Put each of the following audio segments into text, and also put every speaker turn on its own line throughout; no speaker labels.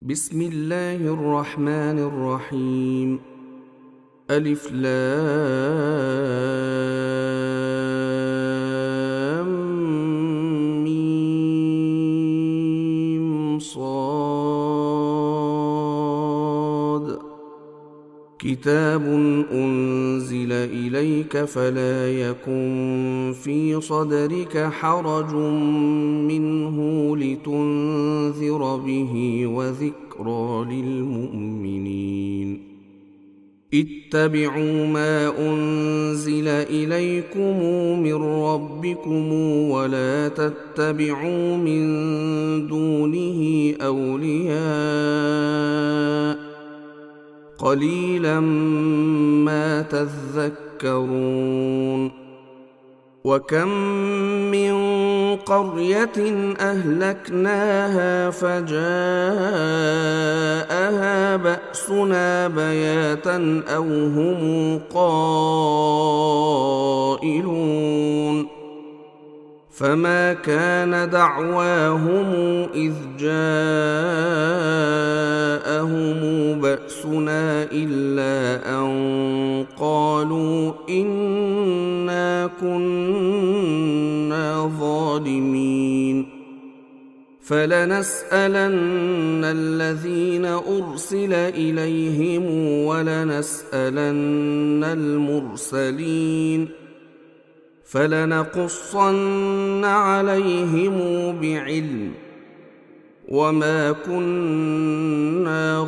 بسم الله الرحمن الرحيم. ألف لام ميم صاد. كتاب أنزل إليك فلا يكن في صدرك حرج منه لتنذر به وذكرى للمؤمنين. اتبعوا ما أنزل إليكم من ربكم ولا تتبعوا من دونه أولياء قليلا ما تذكرون. وكم من قرية أهلكناها فجاءها بأسنا بياتا أو هم قائلون. فما كان دعواهم إذ جاءهم بأسنا إلا أن قالوا إنا كنا ظالمين. فلنسألن الذين أرسل إليهم ولنسألن المرسلين فلنقصن عليهم بعلم وما كنا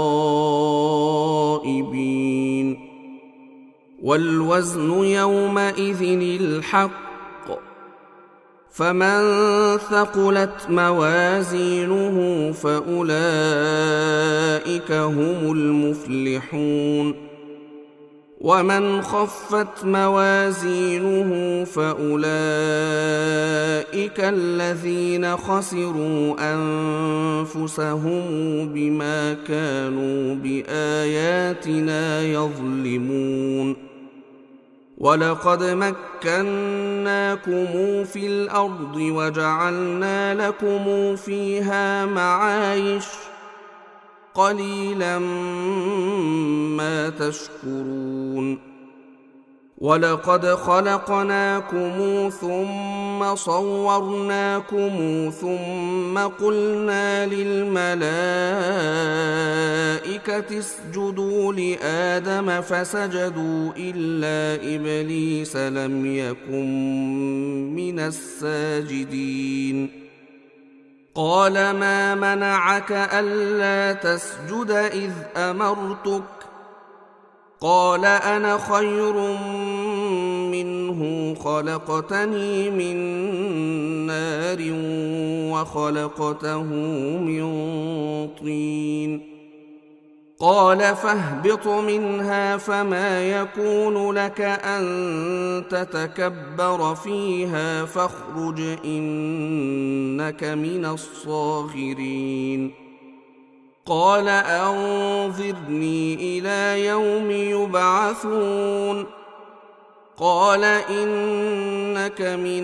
غائبين. والوزن يومئذ الحق فمن ثقلت موازينه فأولئك هم المفلحون. ومن خفت موازينه فأولئك الذين خسروا أنفسهم بما كانوا بآياتنا يظلمون. ولقد مكناكم في الأرض وجعلنا لكم فيها معايش قليلا ما تشكرون. ولقد خلقناكم ثم صورناكم ثم قلنا للملائكة اسجدوا لآدم فسجدوا إلا إبليس لم يكن من الساجدين. قال ما منعك ألا تسجد إذ أمرتك؟ قال أنا خير منه خلقتني من نار وخلقته من طين. قال فاهبط منها فما يكون لك أن تتكبر فيها فاخرج إنك من الصاغرين. قال أنظرني إلى يوم يبعثون. قال إنك من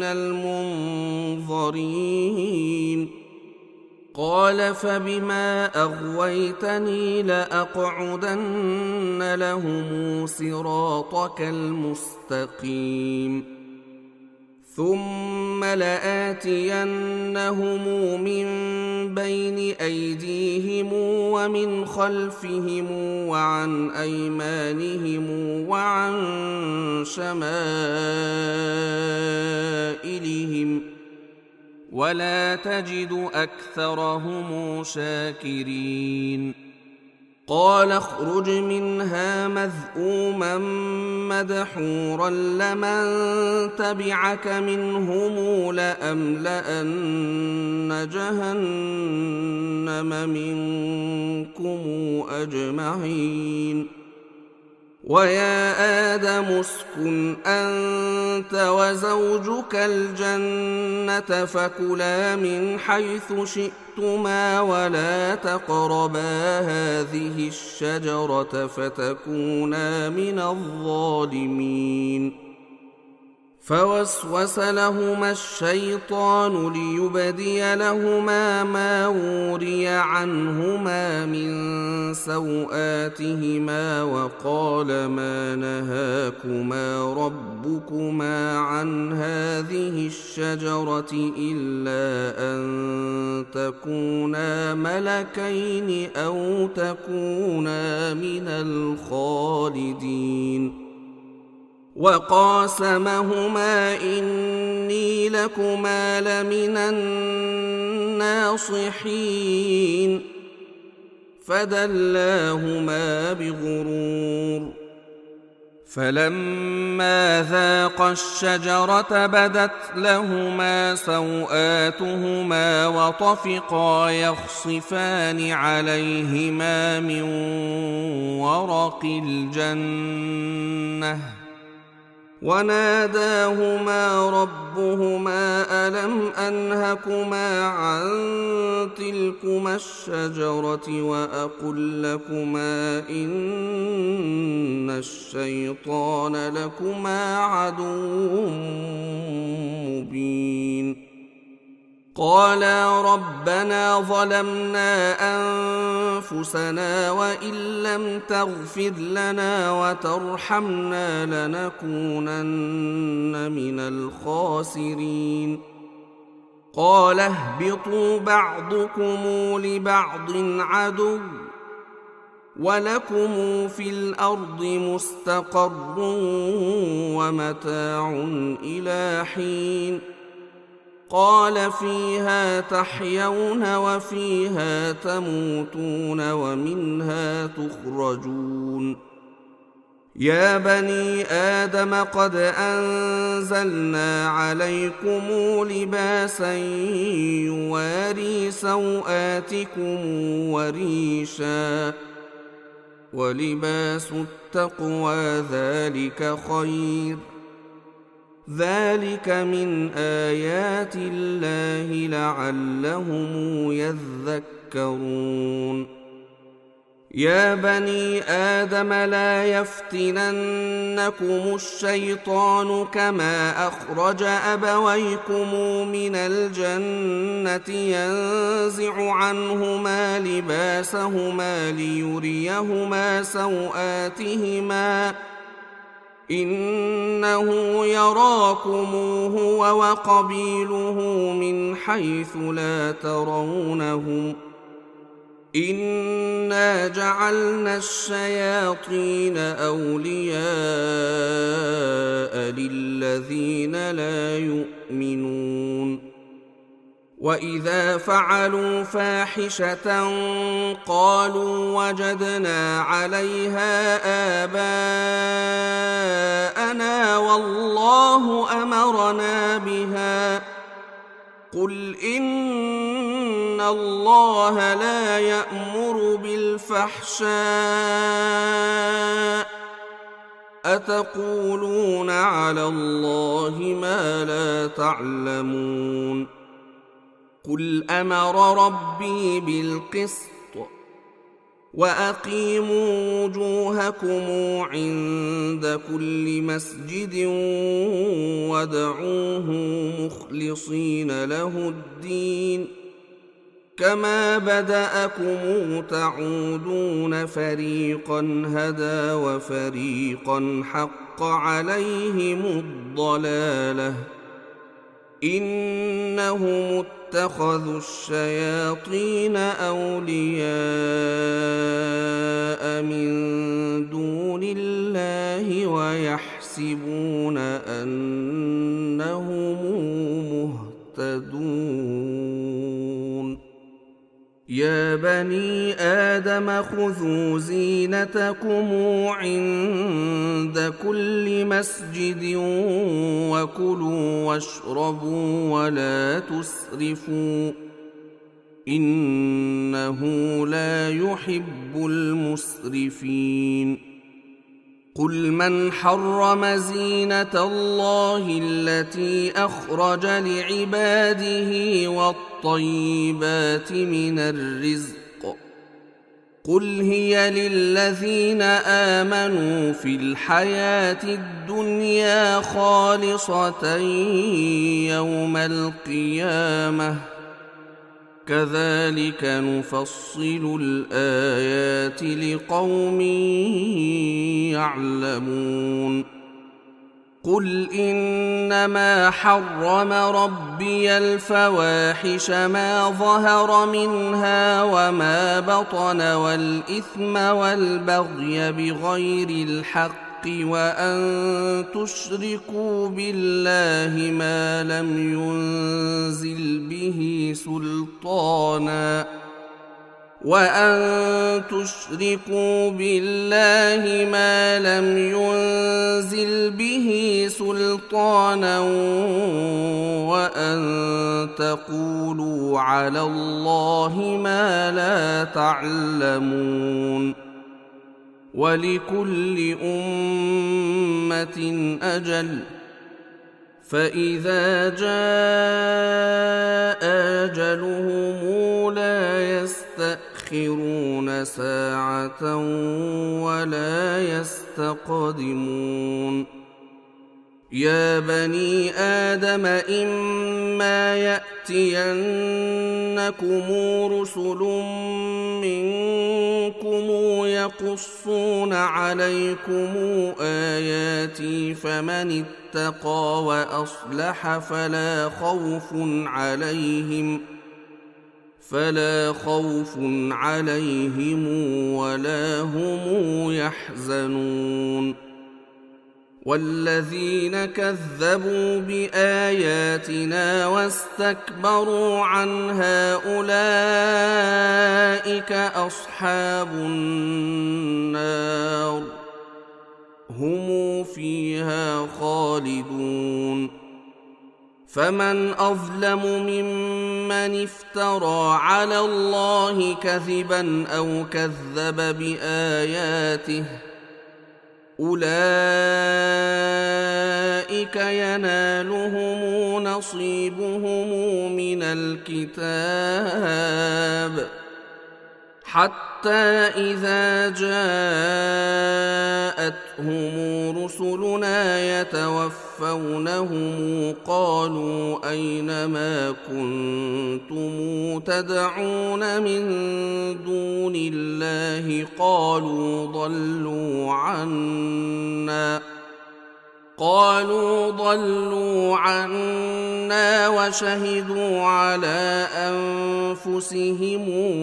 المنظرين. قال فبما أغويتني لأقعدن لهم صراطك المستقيم ثم لآتينهم من بين أيديهم ومن خلفهم وعن أيمانهم وعن شمائلهم ولا تجد أكثرهم شاكرين. قال اخرج منها مذءوما مدحورا لمن تبعك منهم لأملأن جهنم منكم أجمعين. ويا آدم اسكن أنت وزوجك الجنة فكلا من حيث شئتما ولا تقربا هذه الشجرة فتكونا من الظالمين. فوسوس لهما الشيطان ليبدي لهما ما وري عنهما من سوآتهما وقال ما نهاكما ربكما عن هذه الشجرة إلا أن تكونا ملكين أو تكونا من الخالدين وقاسمهما إني لكما لمن الناصحين فدلاهما بغرور فلما ذاقا الشجرة بدت لهما سوآتهما وطفقا يخصفان عليهما من ورق الجنة وناداهما ربهما ألم أنهكما عن تلكما الشجرة وأقل لكما إن الشيطان لكما عدو مبين قالا ربنا ظلمنا أنفسنا وإن لم تغفر لنا وترحمنا لنكونن من الخاسرين قال اهبطوا بعضكم لبعض عدو ولكم في الأرض مستقر ومتاع إلى حين قال فيها تحيون وفيها تموتون ومنها تخرجون يا بني آدم قد أنزلنا عليكم لباسا يواري سوآتكم وريشا ولباس التقوى ذلك خير ذلك من آيات الله لعلهم يذكرون يا بني آدم لا يفتننكم الشيطان كما أخرج أبويكم من الجنة ينزع عنهما لباسهما ليريهما سوآتهما إنه يراكم هو وقبيله من حيث لا ترونهم إنا جعلنا الشياطين أولياء للذين لا يؤمنون وإذا فعلوا فاحشة قالوا وجدنا عليها آباءنا والله أمرنا بها قل إن الله لا يأمر بالفحشاء أتقولون على الله ما لا تعلمون قل أمر ربي بالقسط وأقيموا وجوهكم عند كل مسجد وادعوه مخلصين له الدين كما بدأكم تعودون فريقا هدى وفريقا حق عليهم الضلالة إنهم اتخذوا الشياطين أولياء من دون الله ويحسبون أنهم مهتدون يا بني آدم خذوا زينتكم عند كل مسجد وكلوا واشربوا ولا تسرفوا إنه لا يحب المسرفين قل من حرم زينة الله التي أخرج لعباده والطيبات من الرزق قل هي للذين آمنوا في الحياة الدنيا خالصة يوم القيامة كذلك نفصل الآيات لقوم يعلمون قل إنما حرم ربي الفواحش ما ظهر منها وما بطن والإثم والبغي بغير الحق وأن تشركوا بالله ما لم ينزل به سلطانا وأن تقولوا على الله ما لا تعلمون ولكل أمة أجل فإذا جاء أجلهم لا يستأخرون ساعة ولا يستقدمون يا بني آدم إما يأتينكم رسل منكم يقصون عليكم آياتي فمن اتقى وأصلح فلا خوف عليهم ولا هم يحزنون والذين كذبوا بآياتنا واستكبروا عنها أولئك أصحاب النار هم فيها خالدون فمن أظلم ممن افترى على الله كذبا أو كذب بآياته أولئك ينالهم نصيبهم من الكتاب حتى إذا جاءتهم رسلنا يتوفونهم قالوا أين ما كنتم تدعون من دون الله قالوا ضلوا عنا وشهدوا على أنفسهم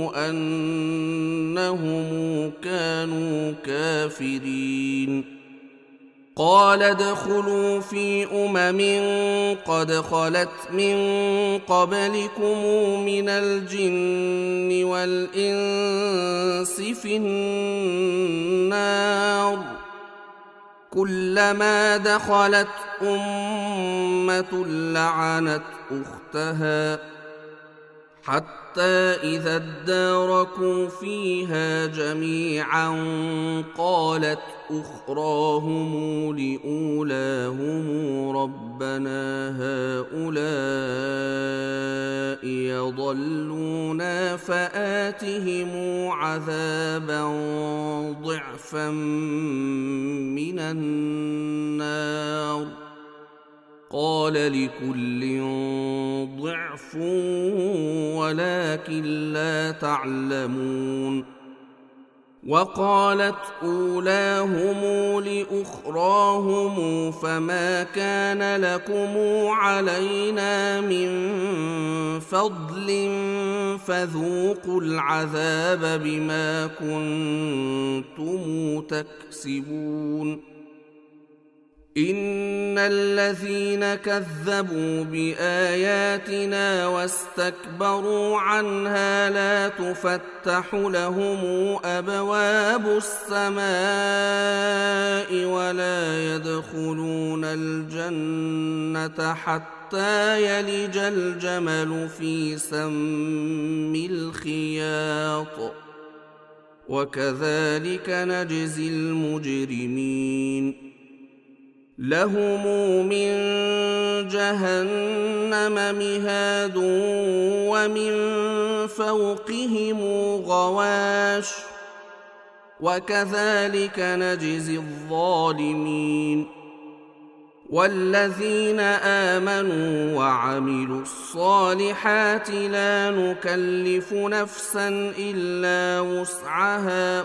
أنهم كانوا كافرين قال ادخلوا في قد خلت من قبلكم من الجن والإنس في النار كلما دخلت أمة لعنت أختها حتى إذا اداركوا فيها جميعا قالت أخراهم لأولاهم ربنا هؤلاء يضلونا فآتهم عذابا ضعفا من النار قال لكل ضعف ولكن لا تعلمون وقالت أولاهم لأخراهم فما كان لكم علينا من فضل فذوقوا العذاب بما كنتم تكسبون إن الذين كذبوا بآياتنا واستكبروا عنها لا تفتح لهم أبواب السماء ولا يدخلون الجنة حتى يلج الجمل في سم الخياط وكذلك نجزي المجرمين لهم من جهنم مهاد ومن فوقهم غواش وكذلك نجزي الظالمين. والذين آمنوا وعملوا الصالحات لا نكلف نفسا إلا وسعها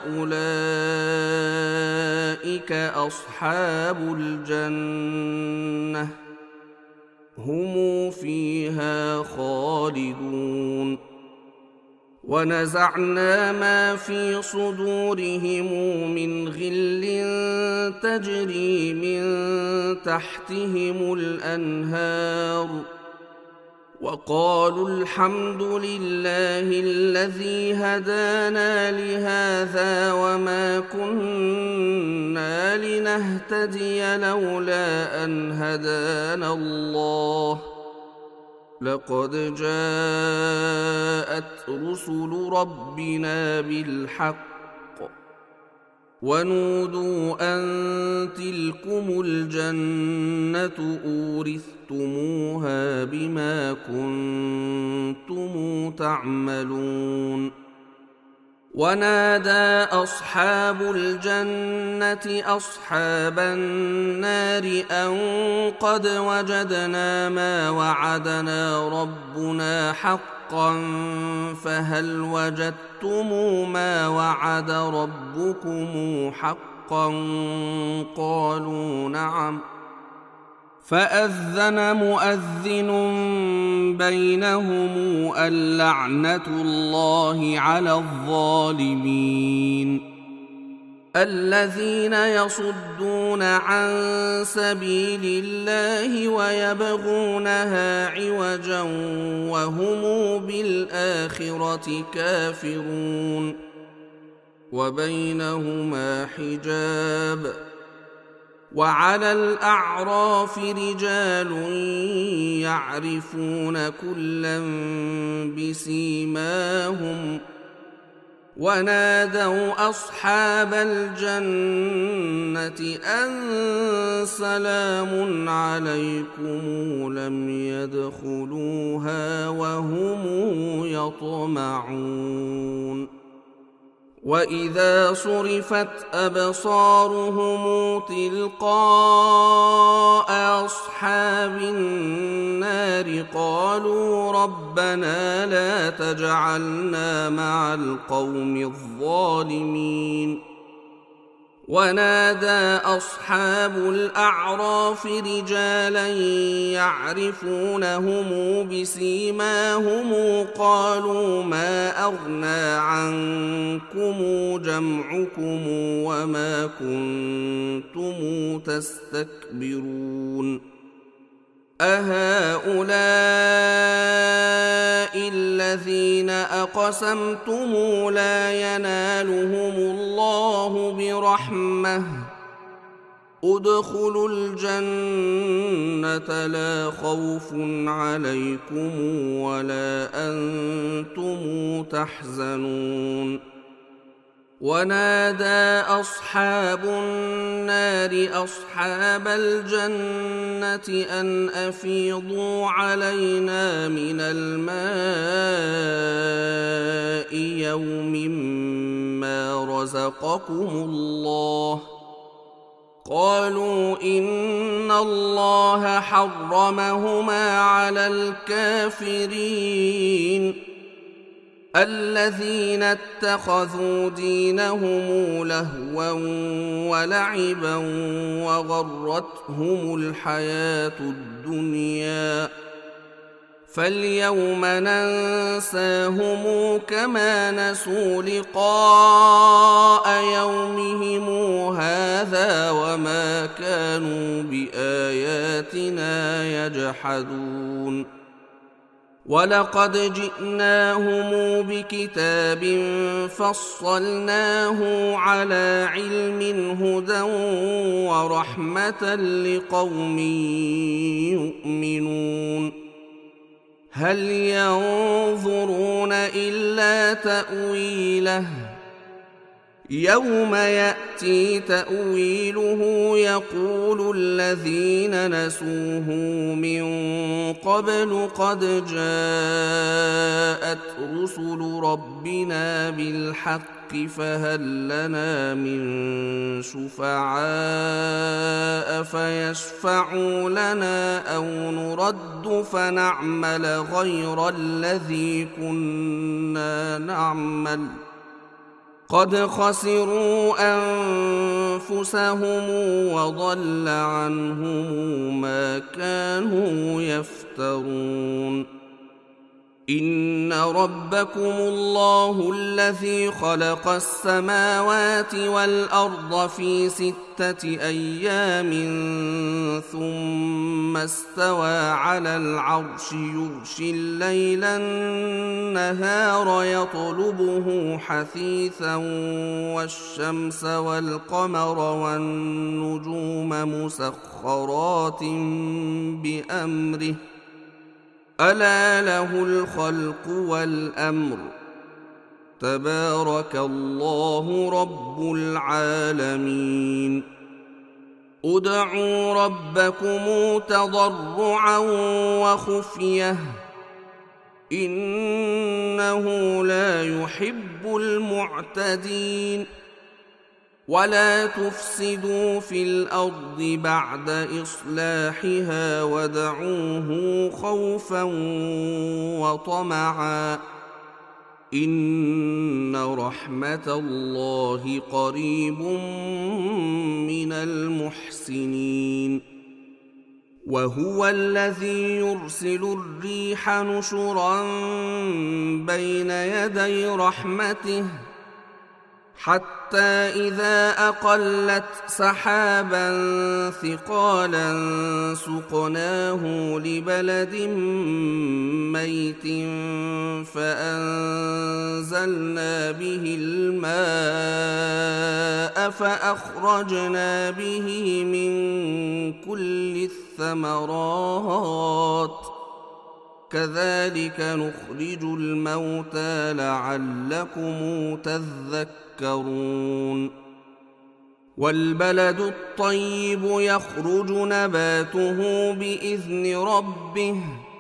أولئك أصحاب الجنة هم فيها خالدون. ونزعنا ما في صدورهم من غل تجري من تحتهم الأنهار وقالوا الحمد لله الذي هدانا لهذا وما كنا لنهتدي لولا أن هدانا الله لقد جاءت رسل ربنا بالحق ونودوا أن تلكم الجنة أورثتموها بما كنتم تعملون. ونادى أصحاب الجنة أصحاب النار أن قد وجدنا ما وعدنا ربنا حقا فهل وجدتم ما وعد ربكم حقا قالوا نعم فأذن مؤذن بينهم اللعنة الله على الظالمين. الذين يصدون عن سبيل الله ويبغونها عوجا وهم بالآخرة كافرون وبينهما حجاب. وعلى الأعراف رجال يعرفون كلا بسيماهم ونادوا أصحاب الجنة أن سلام عليكم لم يدخلوها وهم يطمعون. وإذا صرفت أبصارهم تلقاء أصحاب النار قالوا ربنا لا تجعلنا مع القوم الظالمين. ونادى أصحاب الأعراف رجالا يعرفونهم بسيماهم قالوا ما أغنى عنكم جمعكم وما كنتم تستكبرون أهؤلاء الذين أقسمتم لا ينالهم الله برحمة ادخلوا الجنة لا خوف عليكم ولا أنتم تحزنون. ونادى أصحاب النار أصحاب الجنة أن أفيضوا علينا من الماء يوم ما رزقكم الله قالوا إن الله حرمهما على الكافرين الذين اتخذوا دينهم لهوا ولعبا وغرتهم الحياة الدنيا فاليوم ننساهم كما نسوا لقاء يومهم هذا وما كانوا بآياتنا يجحدون. ولقد جئناهم بكتاب فصلناه على علم هدى ورحمة لقوم يؤمنون. هل ينظرون إلا تأويله يوم يأتي تأويله يقول الذين نسوه من قبل قد جاءت رسل ربنا بالحق فهل لنا من شفعاء فيشفعوا لنا أو نرد فنعمل غير الذي كنا نعمل قد خسروا أنفسهم وضل عنهم ما كانوا يفترون. إن ربكم الله الذي خلق السماوات والأرض في 6 أيام ثم استوى على العرش يغشي الليل النهار يطلبه حثيثا والشمس والقمر والنجوم مسخرات بأمره ألا له الخلق والأمر تبارك الله رب العالمين. ادعوا ربكم تضرعا وخفية إنه لا يحب المعتدين. ولا تفسدوا في الأرض بعد إصلاحها وادعوه خوفا وطمعا إن رحمة الله قريب من المحسنين. وهو الذي يرسل الريح نشرا بين يدي رحمته حتى إذا أقلت سحابا ثقالا سقناه لبلد ميت فأنزلنا به الماء فأخرجنا به من كل الثمرات كذلك نخرج الموتى لعلكم تذكرون. والبلد الطيب يخرج نباته بإذن ربه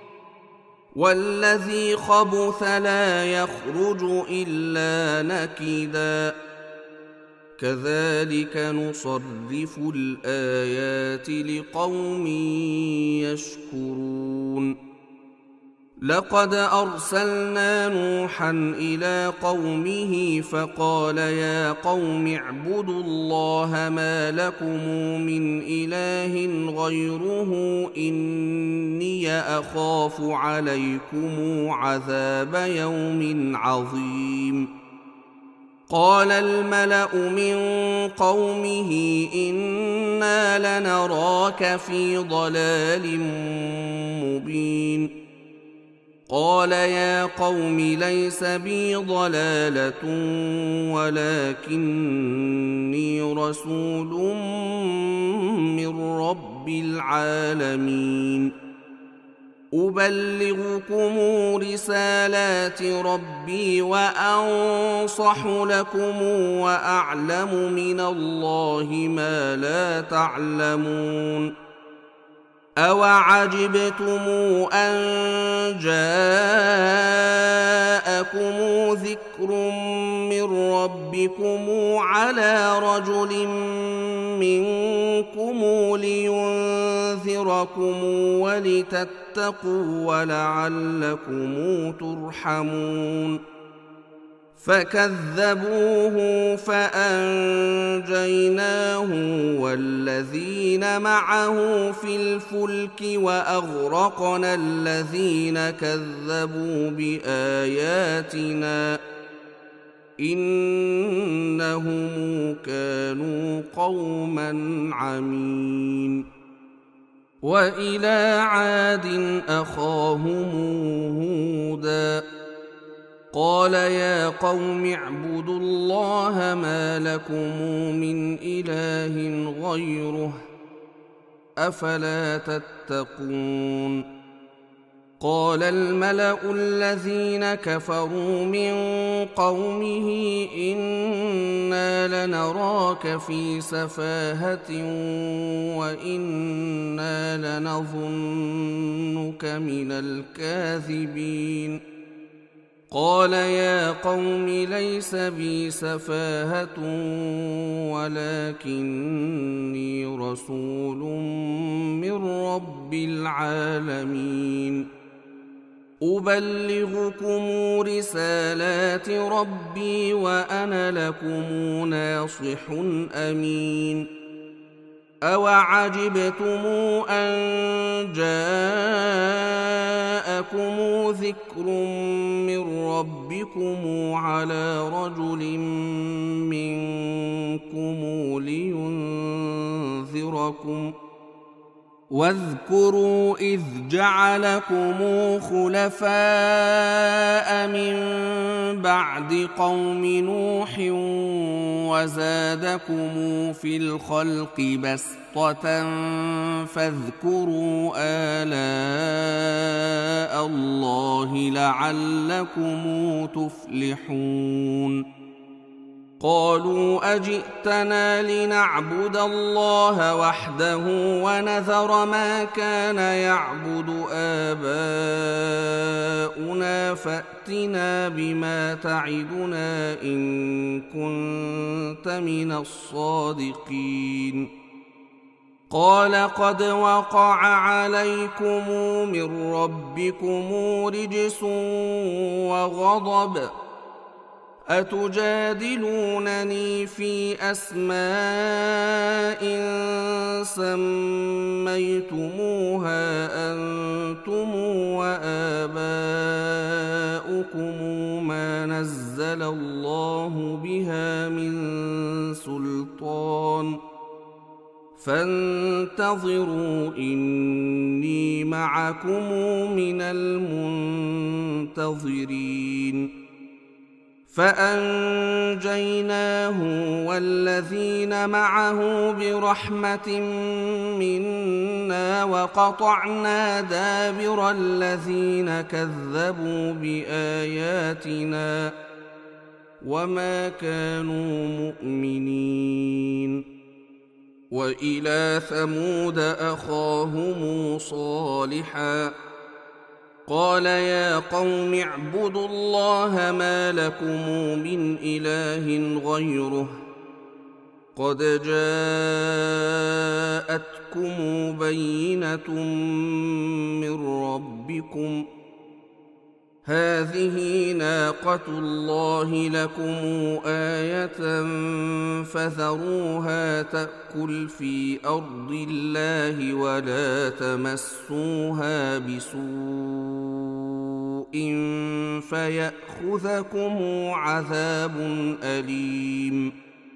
والذي خبث لا يخرج إلا نكدا كذلك نصرف الآيات لقوم يشكرون. لقد أرسلنا نوحا إلى قومه فقال يا قوم اعبدوا الله ما لكم من إله غيره إني أخاف عليكم عذاب يوم عظيم. قال الملأ من قومه إنا لنراك في ضلال مبين. قال يا قوم ليس بي ضلالة ولكني رسول من رب العالمين أبلغكم رسالات ربي وأنصح لكم وأعلم من الله ما لا تعلمون. أوعجبتم أن جاءكم ذكر من ربكم على رجل منكم لينذركم ولتتقوا ولعلكم ترحمون. فكذبوه فأنجيناه والذين معه في الفلك وأغرقنا الذين كذبوا بآياتنا إنهم كانوا قوما عمين. وإلى عاد أخاهم هودا قال يا قوم اعبدوا الله ما لكم من إله غيره أفلا تتقون. قال الملأ الذين كفروا من قومه إنا لنراك في سفاهة وإنا لنظنك من الكاذبين. قال يا قوم ليس بي سفاهة ولكني رسول من رب العالمين أبلغكم رسالات ربي وأنا لكم ناصح أمين أوعجبتم أن جاءكم ذكر من ربكم على رجل منكم لينذركم واذكروا إذ جعلكم خلفاء من بعد قوم نوح وزادكم في الخلق بسطة فاذكروا آلاء الله لعلكم تفلحون قالوا أجئتنا لنعبد الله وحده ونذر ما كان يعبد آباؤنا فأتنا بما تعدنا إن كنت من الصادقين قال قد وقع عليكم من ربكم رجس وغضب أتجادلونني في أسماء سميتموها أنتم وآباؤكم ما نزل الله بها من سلطان فانتظروا إني معكم من المنتظرين فأنجيناه والذين معه برحمة منا وقطعنا دابر الذين كذبوا بآياتنا وما كانوا مؤمنين وإلى ثمود أخاهم صالحا قال يا قوم اعبدوا الله ما لكم من إله غيره قد جاءتكم بينة من ربكم هذه ناقة الله لكم آية فذروها تأكل في أرض الله ولا تمسوها بسوء فيأخذكم عذاب أليم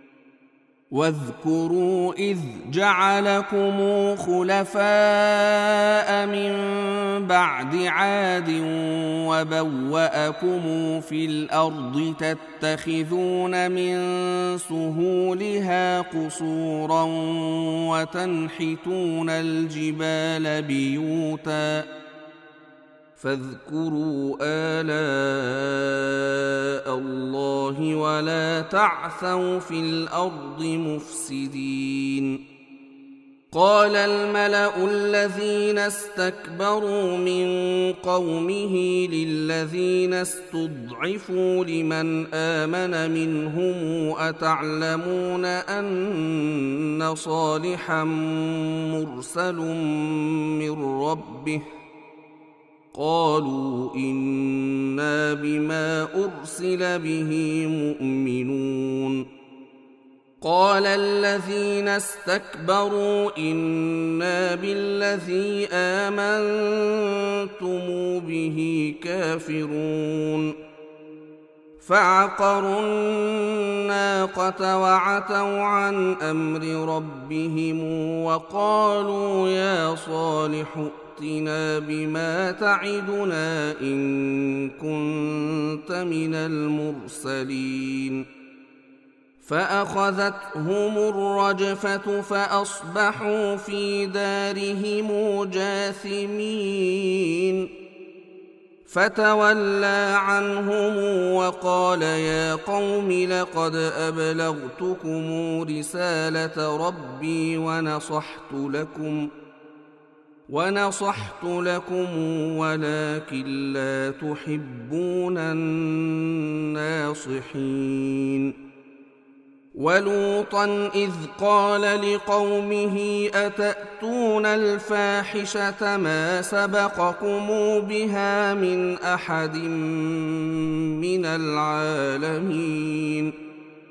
واذكروا إذ جعلكم خلفاء من بعد عاد وبوأكم في الأرض تتخذون من سهولها قصورا وتنحتون الجبال بيوتا فاذكروا آلاء الله ولا تعثوا في الأرض مفسدين قال الملأ الذين استكبروا من قومه للذين استضعفوا لمن آمن منهم أتعلمون أن صالحا مرسل من ربه قالوا إنا بما أرسل به مؤمنون قال الذين استكبروا إنا بالذي آمنتم به كافرون فعقروا الناقة وعتوا عن أمر ربهم وقالوا يا صالح ائتنا بما تعدنا إن كنت من المرسلين فأخذتهم الرجفة فأصبحوا في دارهم جاثمين فتولى عنهم وقال يا قوم لقد أبلغتكم رسالة ربي ونصحت لكم ونصحت لكم ولكن لا تحبون الناصحين. ولوطا إذ قال لقومه أتأتون الفاحشة ما سبقكم بها من أحد من العالمين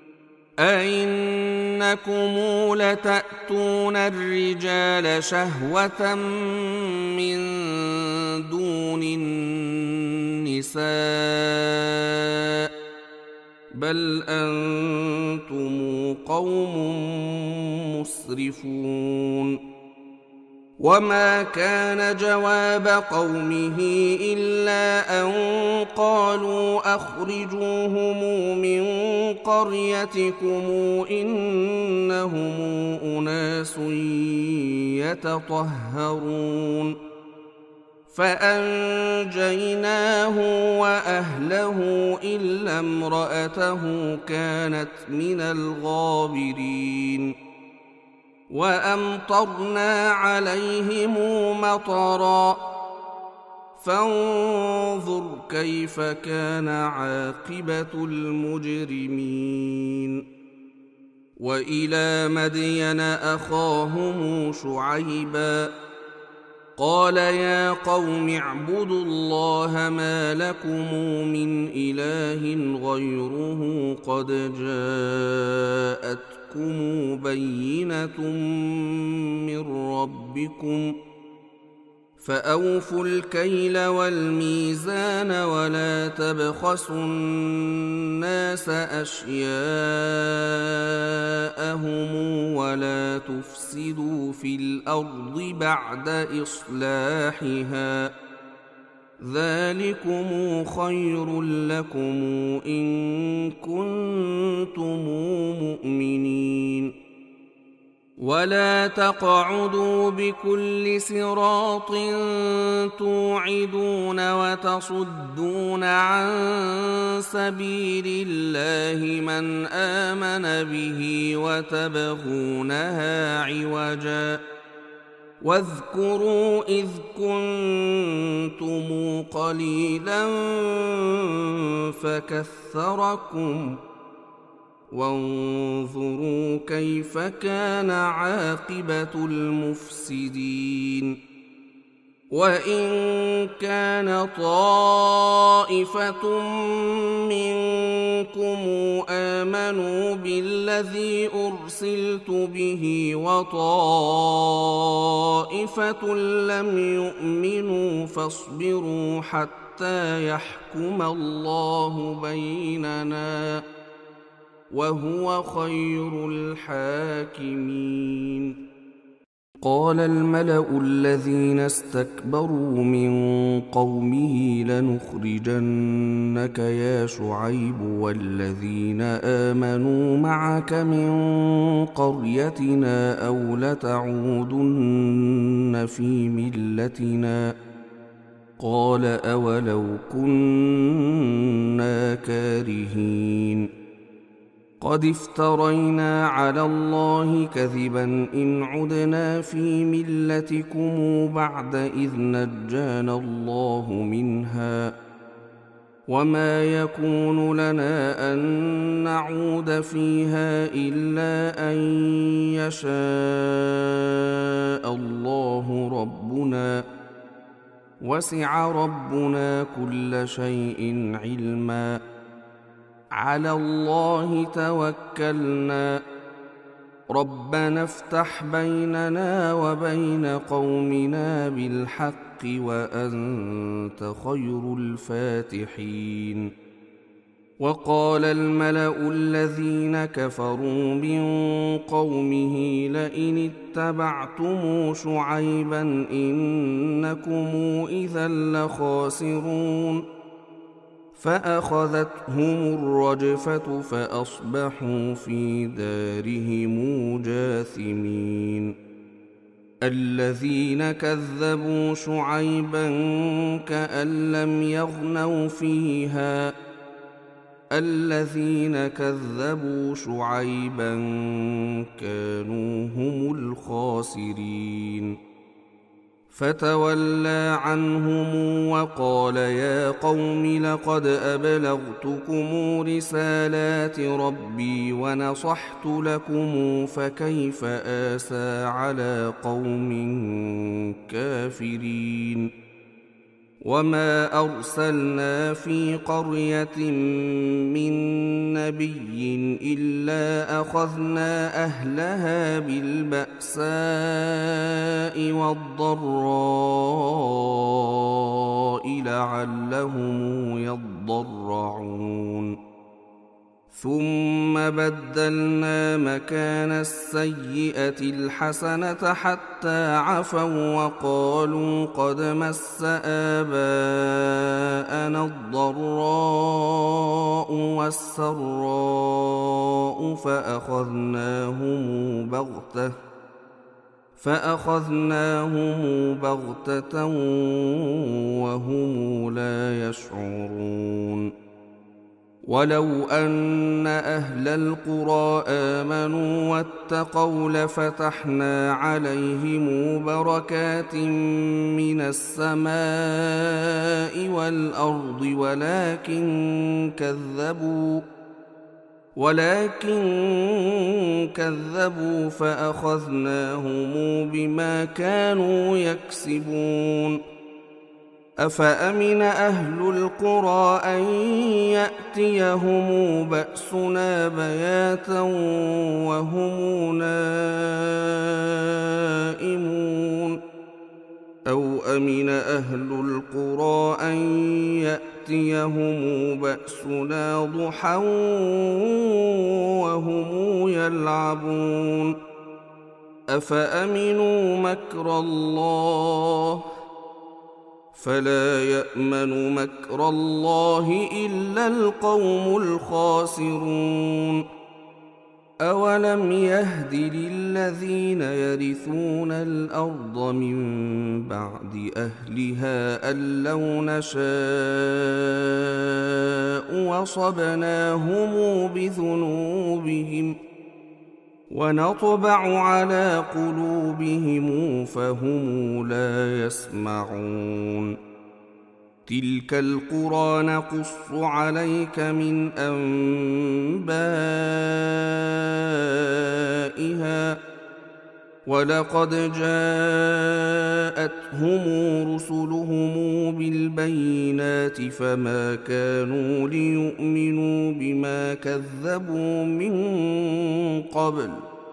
أئنكم لتأتون الرجال شهوة من دون النساء بل أنتم قوم مسرفون. وما كان جواب قومه إلا أن قالوا أخرجوهم من قريتكم إنهم أناس يتطهرون. فأنجيناه وأهله إلا امرأته كانت من الغابرين. وأمطرنا عليهم مطرا فانظر كيف كان عاقبة المجرمين. وإلى مدين أخاهم شعيبا قال يا قوم اعبدوا الله ما لكم من إله غيره قد جاءتكم بينة من ربكم فأوفوا الكيل والميزان ولا تبخسوا الناس أشياءهم ولا تفسدوا في الأرض بعد إصلاحها ذلكم خير لكم إن كنتم مؤمنين. ولا تقعدوا بكل صراط توعدون وتصدون عن سبيل الله من آمن به وتبغونها عوجا واذكروا إذ كنتم قليلا فكثركم وانظروا كيف كان عاقبة المفسدين. وإن كان طائفة منكم آمنوا بالذي أرسلت به وطائفة لم يؤمنوا فاصبروا حتى يحكم الله بيننا وهو خير الحاكمين. قال الملأ الذين استكبروا من قومه لنخرجنك يا شعيب والذين آمنوا معك من قريتنا أو لتعودن في ملتنا قال أولو كنا كارهين. قد افترينا على الله كذبا إن عدنا في ملتكم بعد إذ نجانا الله منها وما يكون لنا أن نعود فيها إلا أن يشاء الله ربنا وسع ربنا كل شيء علما على الله توكلنا ربنا افتح بيننا وبين قومنا بالحق وأنت خير الفاتحين. وقال الملأ الذين كفروا من قومه لئن اتبعتم شعيبا إنكم إذا لخاسرون. فأخذتهم الرجفة فأصبحوا في دارهم جاثمين. الذين كذبوا شعيبا كأن لم يغنوا فيها الذين كذبوا شعيبا كانوا هم الخاسرين. فتولى عنهم وقال يا قوم لقد أبلغتكم رسالات ربي ونصحت لكم فكيف آسى على قوم كافرين وما أرسلنا في قرية من نبي إلا أخذنا أهلها بالبأساء والضراء لعلهم يضرعون ثم بدلنا مكان السيئة الحسنة حتى عفوا وقالوا قد مس آباءنا الضراء والسراء فأخذناهم بغتة وهم لا يشعرون ولو أن أهل القرى آمنوا واتقوا لفتحنا عليهم بركات من السماء والأرض ولكن كذبوا فأخذناهم بما كانوا يكسبون أفأمن أهل القرى أن يأتيهم بأسنا بياتا وهم نائمون أو أمن أهل القرى أن يأتيهم بأسنا ضحى وهم يلعبون أفأمنوا مكر الله فلا يأمن مكر الله إلا القوم الخاسرون أولم يهد للذين يرثون الأرض من بعد أهلها أن لو نشاء وصبناهم بذنوبهم ونطبع على قلوبهم فهم لا يسمعون تلك القرى نقص عليك من أنبائها ولقد جاءتهم رسلهم بالبينات فما كانوا ليؤمنوا بما كذبوا من قبل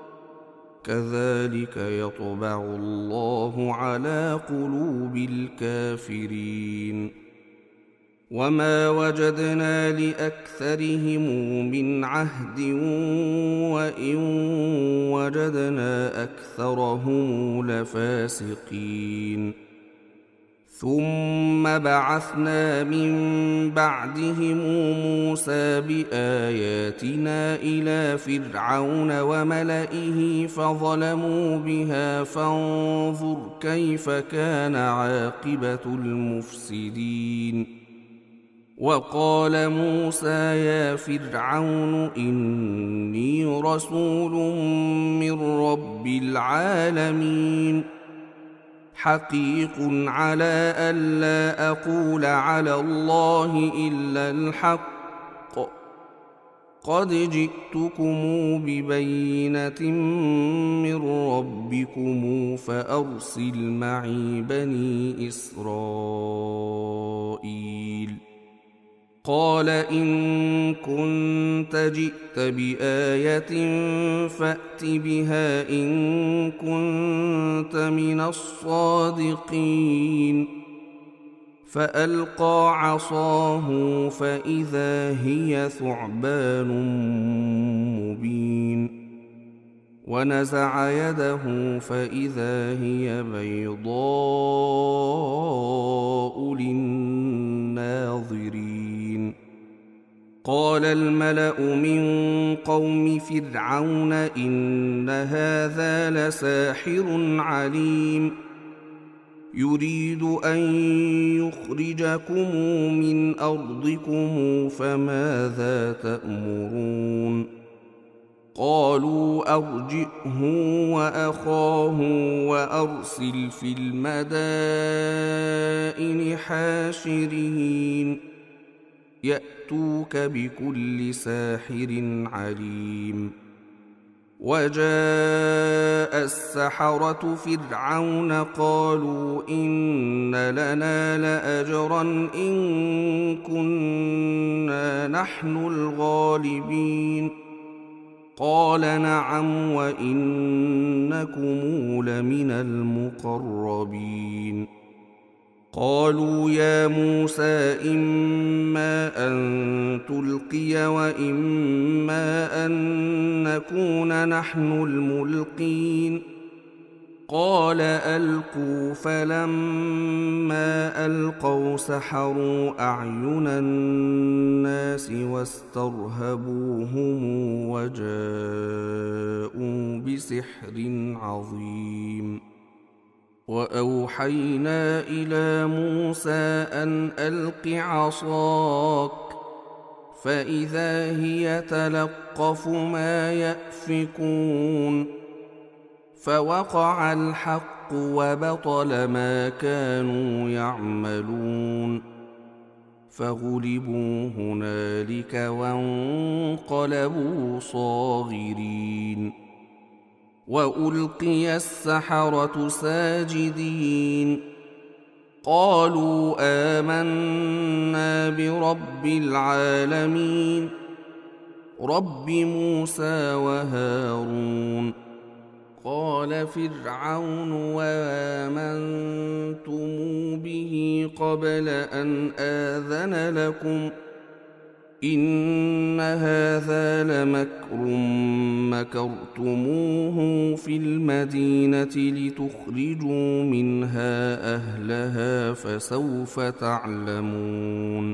كذلك يطبع الله على قلوب الكافرين وما وجدنا لأكثرهم من عهد وإن وجدنا أكثرهم لفاسقين ثم بعثنا من بعدهم موسى بآياتنا إلى فرعون وملئه فظلموا بها فانظر كيف كان عاقبة المفسدين وقال موسى يا فرعون إني رسول من رب العالمين حقيق على ألا أقول على الله إلا الحق قد جئتكم ببينة من ربكم فأرسل معي بني إسرائيل قال إن كنت جئت بآية فأت بها إن كنت من الصادقين فألقى عصاه فإذا هي ثعبان مبين ونزع يده فإذا هي بيضاء للناظرين قال الملأ من قوم فرعون إن هذا لساحر عليم يريد أن يخرجكم من أرضكم فماذا تأمرون قالوا أرجئه وأخاه وأرسل في المدائن حاشرين يأتوك بكل ساحر عليم. وجاء السحرة فرعون قالوا إن لنا لأجرا إن كنا نحن الغالبين. قال نعم وإنكم لمن المقربين. قالوا يا موسى إما أن تلقي وإما أن نكون نحن الملقين. قال ألقوا فلما ألقوا سحروا أعين الناس واسترهبوهم وجاءوا بسحر عظيم. وأوحينا إلى موسى أن ألق عصاك فإذا هي تلقف ما يأفكون. فوقع الحق وبطل ما كانوا يعملون. فغلبوا هنالك وانقلبوا صاغرين. وألقي السحرة ساجدين قالوا آمنا برب العالمين رب موسى وهارون. قال فرعون وآمنتم به قبل أن آذن لكم إن هذا لمكر مكرتموه في المدينة لتخرجوا منها أهلها فسوف تعلمون.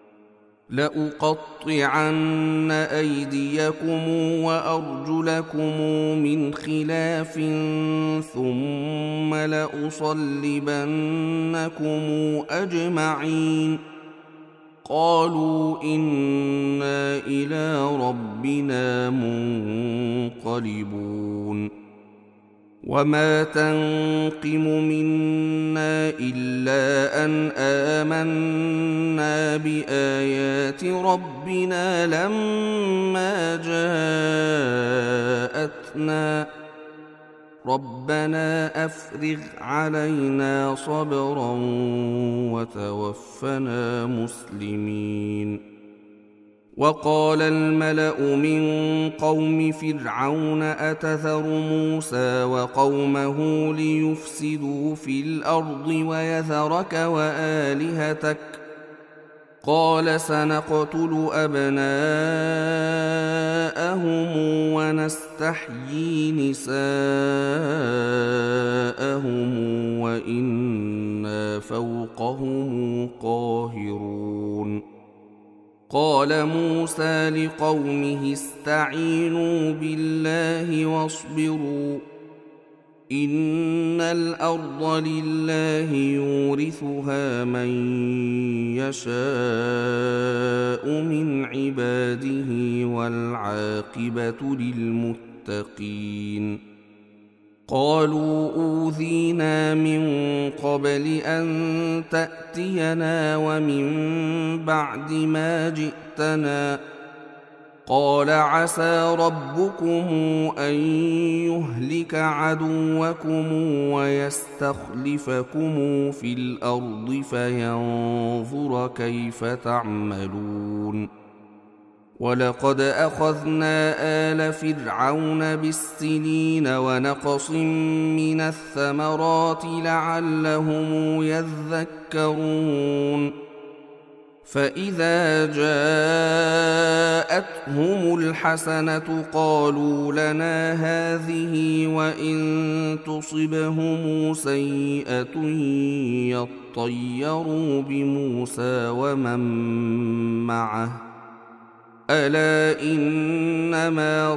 لأقطعن أيديكم وأرجلكم من خلاف ثم لأصلبنكم أجمعين. قالوا إنا إلى ربنا منقلبون. وما تنقم منا إلا أن آمنا بآيات ربنا لما جاءتنا ربنا أفرغ علينا صبرا وتوفنا مسلمين. وقال الملأ من قوم فرعون أتذر موسى وقومه ليفسدوا في الأرض ويذرك وآلهتك قال سنقتل أبناءهم ونستحيي نساءهم وإنا فوقهم قاهرون. قال موسى لقومه استعينوا بالله واصبروا إن الأرض لله يورثها من يشاء من عباده والعاقبة للمتقين. قالوا أوذينا من قبل أن تأتينا ومن بعد ما جئتنا قال عسى ربكم أن يهلك عدوكم ويستخلفكم في الأرض فينظر كيف تعملون. ولقد أخذنا آل فرعون بالسنين ونقص من الثمرات لعلهم يذكرون. فإذا جاءتهم الحسنة قالوا لنا هذه وإن تصبهم سيئة يطيروا بموسى ومن معه ألا إنما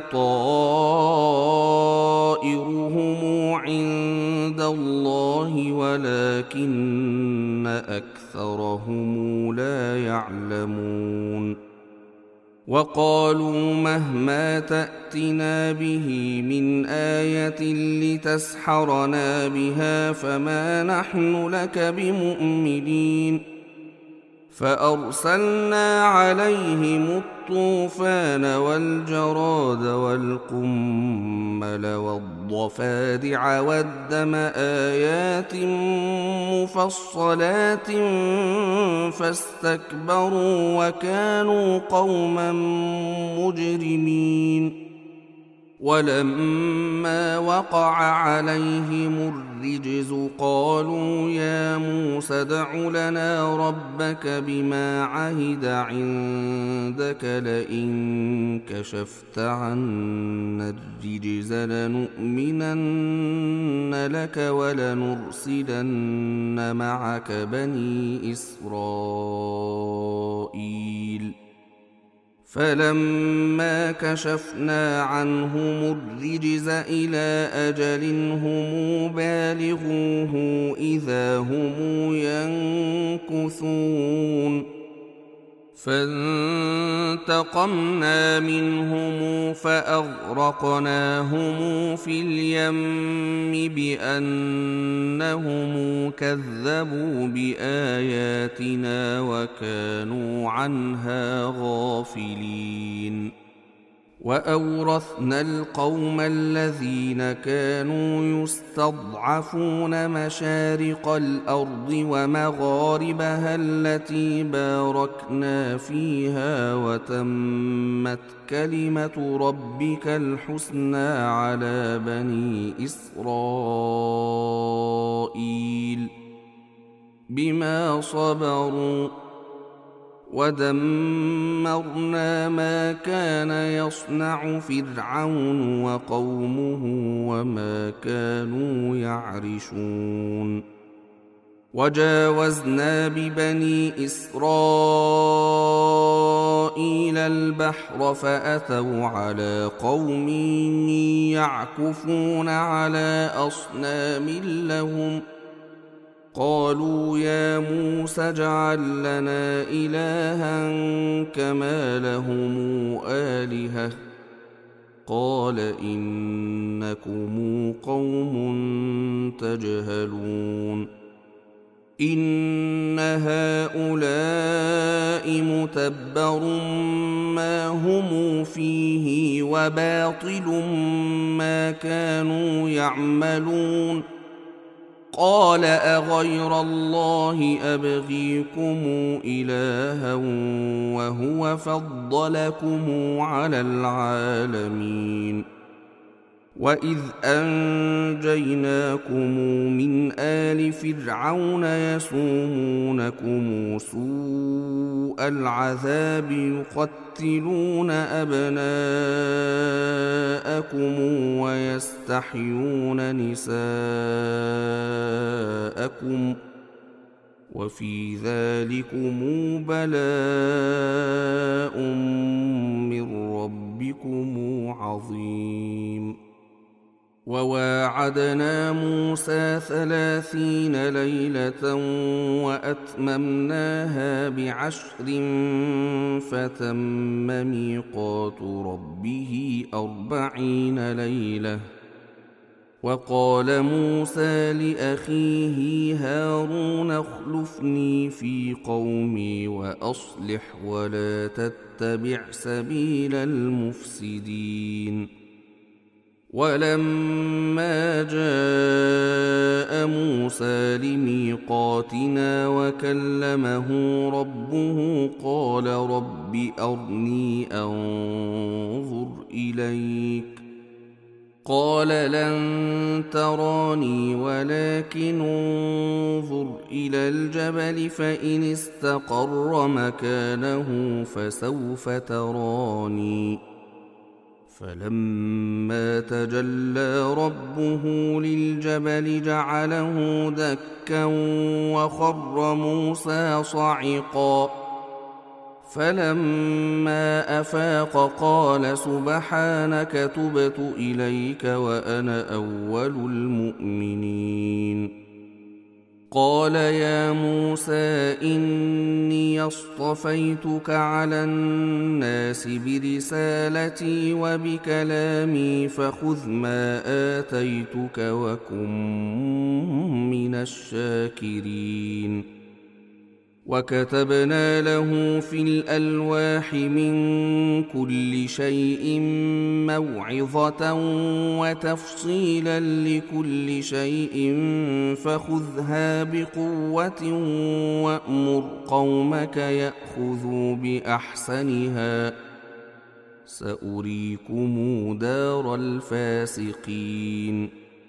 طائرهم عند الله ولكن أكثرهم لا يعلمون. وقالوا مهما تأتنا به من آية لتسحرنا بها فما نحن لك بمؤمنين فأرسلنا عليهم الطوفان والجراد والقمل والضفادع والدم آيات مفصلات فاستكبروا وكانوا قوما مجرمين ولما وقع عليهم الرجز قالوا يا موسى ادع لنا ربك بما عهد عندك لئن كشفت عنا الرجز لنؤمنن لك ولنرسلن معك بني إسرائيل فلما كشفنا عنهم الرجز إلى أجل هم بالغوه إذا هم ينكثون فانتقمنا منهم فأغرقناهم في اليم بأنهم كذبوا بآياتنا وكانوا عنها غافلين وأورثنا القوم الذين كانوا يستضعفون مشارق الأرض ومغاربها التي باركنا فيها وتمت كلمة ربك الحسنى على بني إسرائيل بما صبروا ودمرنا ما كان يصنع فرعون وقومه وما كانوا يعرشون وجاوزنا ببني إسرائيل البحر فأتوا على قوم يعكفون على أصنام لهم قالوا يا موسى اجعل لنا إلها كما لهم آلهة قال إنكم قوم تجهلون إن هؤلاء متبر ما هم فيه وباطل ما كانوا يعملون قال أغير الله أبغيكم إلها وهو فضلكم على العالمين وإذ أنجيناكم من آل فرعون يسومونكم سوء العذاب يقتلون أبناءكم ويستحيون نساءكم وفي ذلكم بلاء من ربكم عظيم وواعدنا موسى 30 ليلة وأتممناها ب10 فتم ميقات ربه 40 ليلة وقال موسى لأخيه هارون اخلفني في قومي وأصلح ولا تتبع سبيل المفسدين ولما جاء موسى لميقاتنا وكلمه ربه قال رب أرني أنظر إليك قال لن تراني ولكن انظر إلى الجبل فإن استقر مكانه فسوف تراني فلما تجلى ربه للجبل جعله دكا وخر موسى صعقا فلما أفاق قال سبحانك تبت إليك وأنا أول المؤمنين قال يا موسى إني اصطفيتك على الناس برسالتي وبكلامي فخذ ما آتيتك وكن من الشاكرين وكتبنا له في الألواح من كل شيء موعظة وتفصيلا لكل شيء فخذها بقوة وأمر قومك يأخذوا بأحسنها سأريكم دار الفاسقين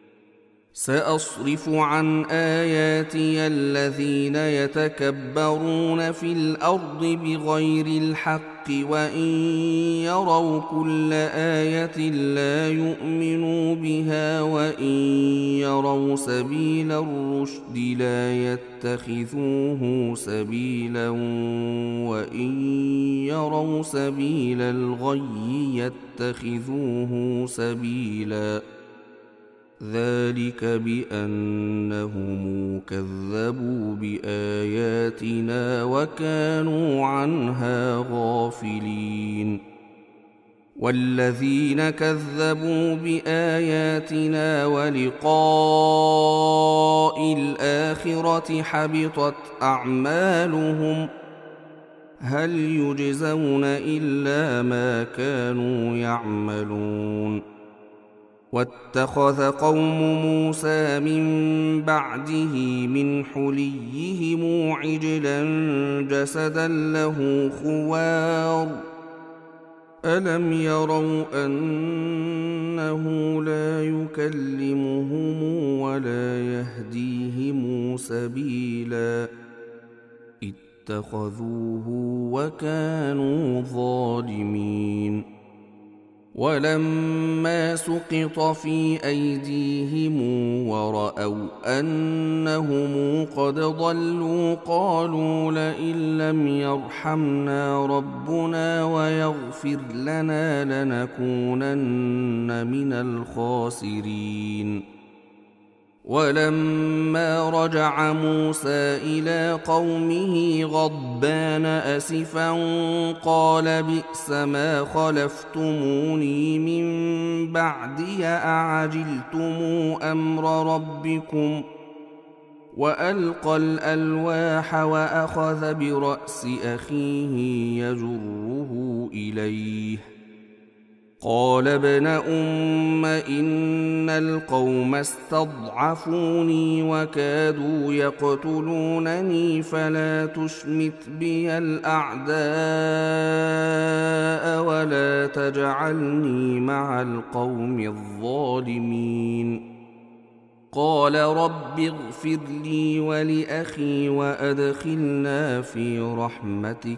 سأصرف عن آياتي الذين يتكبرون في الأرض بغير الحق وإن يروا كل آية لا يؤمنوا بها وإن يروا سبيل الرشد لا يتخذوه سبيلا وإن يروا سبيل الغي يتخذوه سبيلا ذلك بأنهم كذبوا بآياتنا وكانوا عنها غافلين والذين كذبوا بآياتنا ولقاء الآخرة حبطت أعمالهم هل يجزون إلا ما كانوا يعملون واتخذ قوم موسى من بعده من حليهم عجلا جسدا له خوار ألم يروا أنه لا يكلمهم ولا يهديهم سبيلا اتخذوه وكانوا ظالمين ولما سقط في أيديهم ورأوا أنهم قد ضلوا قالوا لئن لم يرحمنا ربنا ويغفر لنا لنكونن من الخاسرين ولما رجع موسى إلى قومه غضبان أسفا قال بئس ما خلفتموني من بعدي أعجلتم أمر ربكم وألقى الألواح وأخذ برأس أخيه يجره إليه قال ابن أم إن القوم استضعفوني وكادوا يقتلونني فلا تشمت بي الأعداء ولا تجعلني مع القوم الظالمين قال رب اغفر لي ولأخي وأدخلنا في رحمتك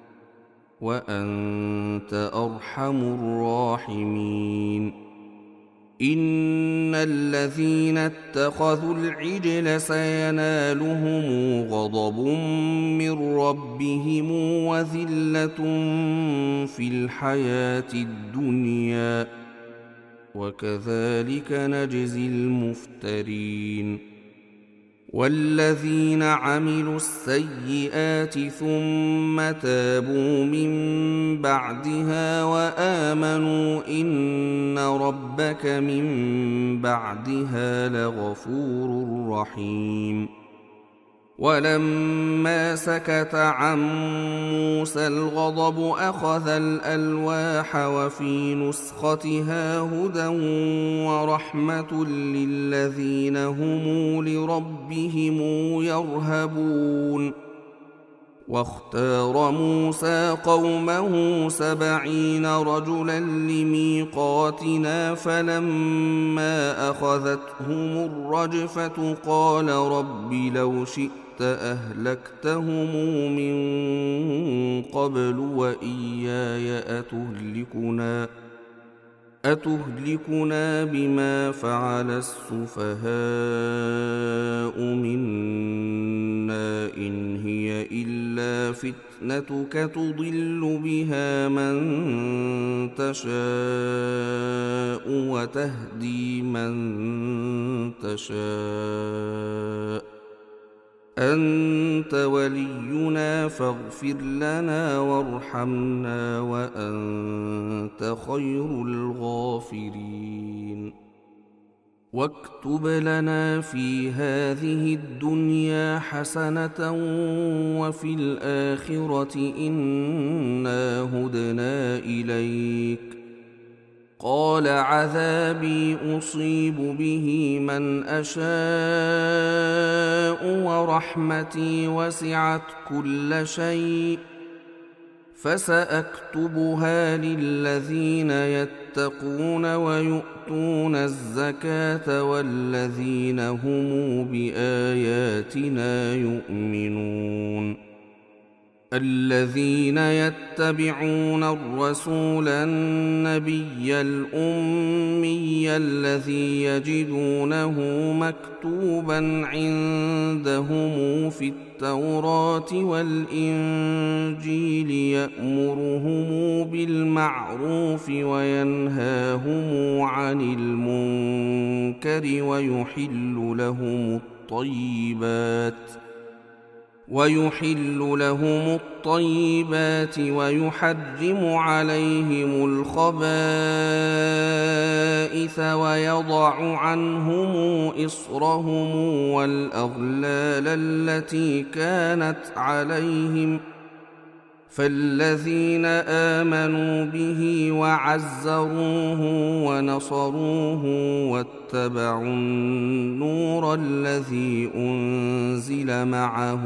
وأنت أرحم الراحمين إن الذين اتخذوا العجل سينالهم غضب من ربهم وذلة في الحياة الدنيا وكذلك نجزي المفترين والذين عملوا السيئات ثم تابوا من بعدها وآمنوا إن ربك من بعدها لغفور رحيم ولما سكت عن موسى الغضب أخذ الألواح وفي نسختها هدى ورحمة للذين هم لربهم يرهبون واختار موسى قومه 70 رجلا لميقاتنا فلما أخذتهم الرجفة قال رب لو شئت أهلكتهم من قبل وإياي أتهلكنا بما فعل السفهاء منا إن هي إلا فتنتك تضل بها من تشاء وتهدي من تشاء أنت ولينا فاغفر لنا وارحمنا وأنت خير الغافرين. واكتب لنا في هذه الدنيا حسنة وفي الآخرة إنا هدنا إليك. قال عذابي أصيب به من أشاء ورحمتي وسعت كل شيء فسأكتبها للذين يتقون ويؤتون الزكاة والذين هم بآياتنا يؤمنون. الذين يتبعون الرسول النبي الأمي الذي يجدونه مكتوبا عندهم في التوراة والإنجيل يأمرهم بالمعروف وينهاهم عن المنكر ويحل لهم الطيبات ويحرم عليهم الخبائث ويضع عنهم إصرهم والأغلال التي كانت عليهم. فالذين آمنوا به وعزروه ونصروه واتبعوا النور الذي أنزل معه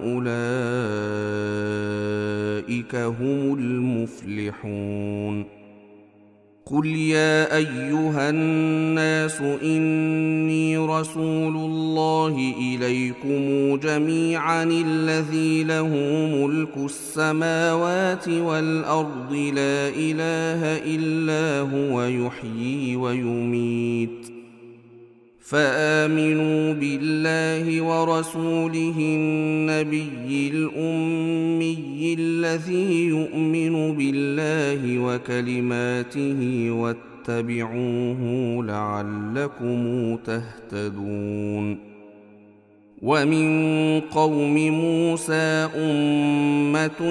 أولئك هم المفلحون. قل يا أيها الناس إني رسول الله إليكم جميعا الذي له ملك السماوات والأرض لا إله إلا هو يحيي ويميت. فآمنوا بالله ورسوله النبي الأمي الذي يؤمن بالله وكلماته واتبعوه لعلكم تهتدون. ومن قوم موسى أمة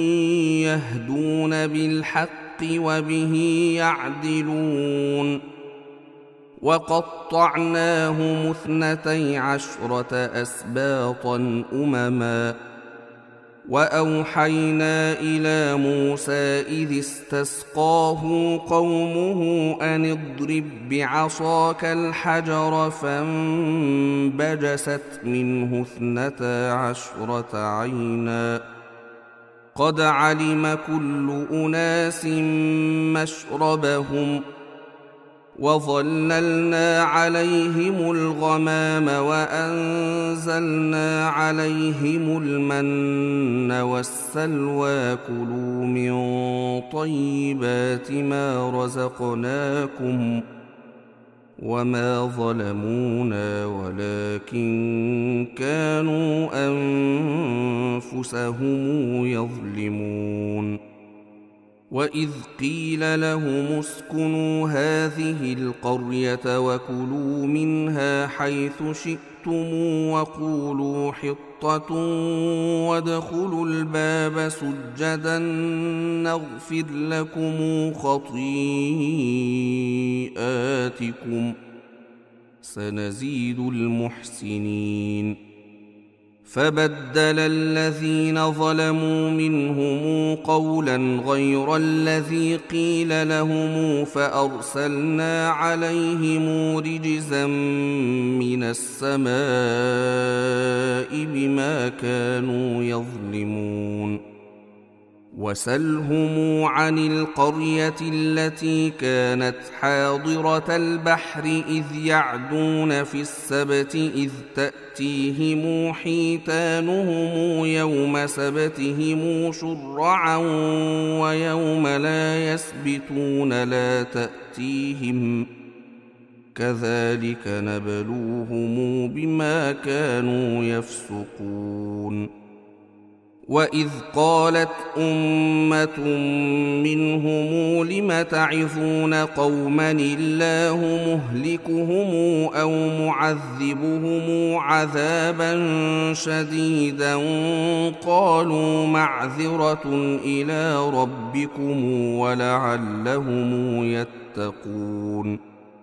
يهدون بالحق وبه يعدلون. وقطعناهم 12 أسباطا أمما. وأوحينا إلى موسى إذ استسقاه قومه أن اضرب بعصاك الحجر فانبجست منه 12 عينا قد علم كل أناس مشربهم. وظللنا عليهم الغمام وأنزلنا عليهم المن والسلوى كلوا من طيبات ما رزقناكم وما ظلمونا ولكن كانوا أنفسهم يظلمون. وإذ قيل لهم اسكنوا هذه القرية وكلوا منها حيث شئتم وقولوا حطة وادخلوا الباب سجدا نغفر لكم خطيئاتكم سنزيد المحسنين. فبدل الذين ظلموا منهم قولا غير الذي قيل لهم فأرسلنا عليهم رجزا من السماء بما كانوا يظلمون. وسلهم عن القرية التي كانت حاضرة البحر إذ يعدون في السبت إذ تأتيهم حيتانهم يوم سبتهم شرعا ويوم لا يسبتون لا تأتيهم كذلك نبلوهم بما كانوا يفسقون. وإذ قالت أمة منهم لم تعظون قوما الله مهلكهم أو معذبهم عذابا شديدا قالوا معذرة إلى ربكم ولعلهم يتقون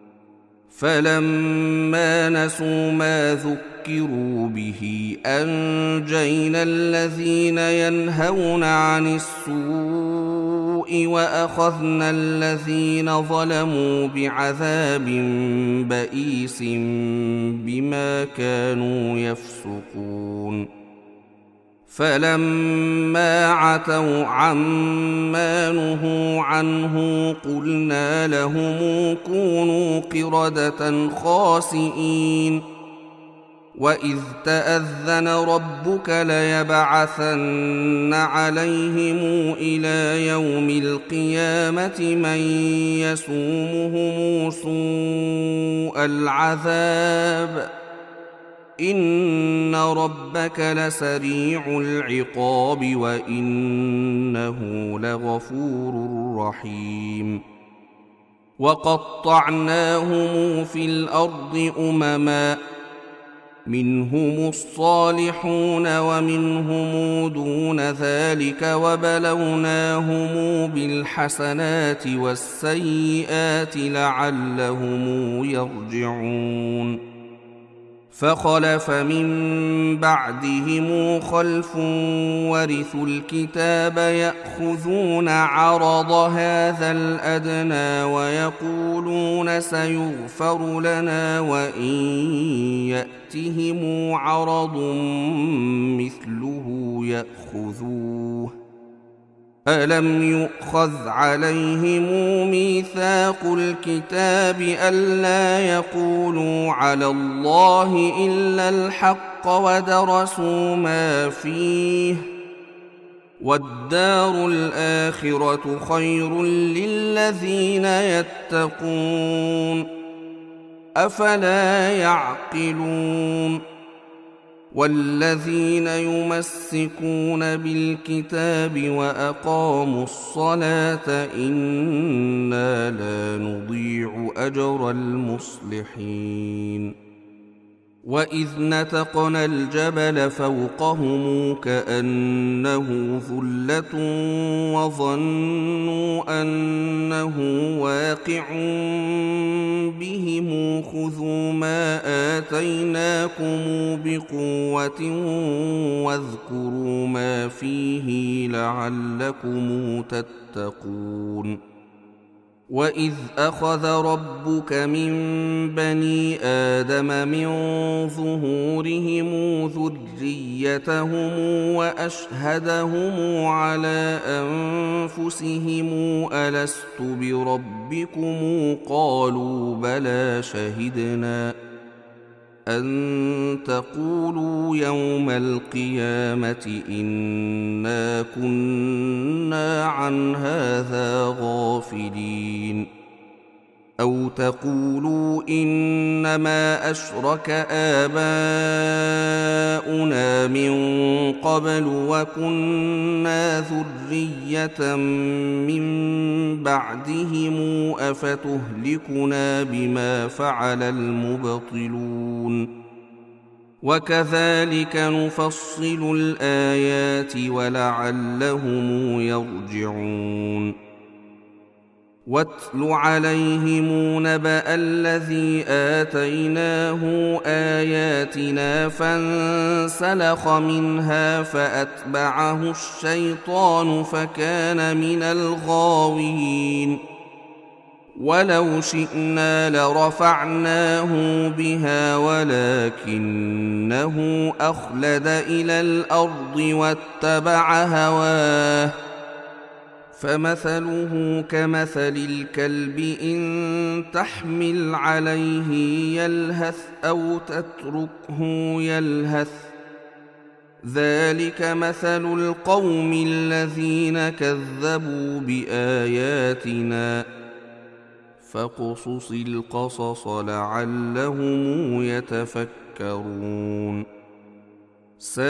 فلما نسوا ما ذكروا به أنجينا الذين ينهون عن السوء وأخذنا الذين ظلموا بعذاب بئيس بما كانوا يفسقون فلما عتوا عما نهوا عنه قلنا لهم كونوا قردة خاسئين وإذ تأذن ربك ليبعثن عليهم إلى يوم القيامة من يسومهم سوء العذاب إن ربك لسريع العقاب وإنه لغفور رحيم وقطعناهم في الأرض أمما منهم الصالحون ومنهم دون ذلك وبلوناهم بالحسنات والسيئات لعلهم يرجعون فخلف من بعدهم خلف ورثوا الكتاب يأخذون عرض هذا الأدنى ويقولون سيغفر لنا وإن يأتهم عرض مثله يأخذوه ألم يؤخذ عليهم ميثاق الكتاب ألا يقولوا على الله إلا الحق ودرسوا ما فيه والدار الآخرة خير للذين يتقون أفلا يعقلون والذين يمسكون بالكتاب وأقاموا الصلاة إنا لا نضيع أجر المصلحين وإذ نتقنا الجبل فوقهم كأنه ظلة وظنوا أنه واقع بهم خذوا ما آتيناكم بقوة واذكروا ما فيه لعلكم تتقون وإذ أخذ ربك من بني آدم من ظهورهم ذريتهم وأشهدهم على أنفسهم ألست بربكم قالوا بلى شهدنا أن تقولوا يوم القيامة إنا كنا عن هذا غافلين أو تقولوا إنما أشرك آباؤنا من قبل وكنا ذرية من بعدهم أفتهلكنا بما فعل المبطلون وكذلك نفصل الآيات ولعلهم يرجعون واتل عليهم نبأ الذي آتيناه آياتنا فانسلخ منها فأتبعه الشيطان فكان من الغاوين ولو شئنا لرفعناه بها ولكنه أخلد إلى الأرض واتبع هواه فمثله كمثل الكلب إن تحمل عليه يلهث أو تتركه يلهث ذلك مثل القوم الذين كذبوا بآياتنا فاقصص القصص لعلهم يتفكرون ساء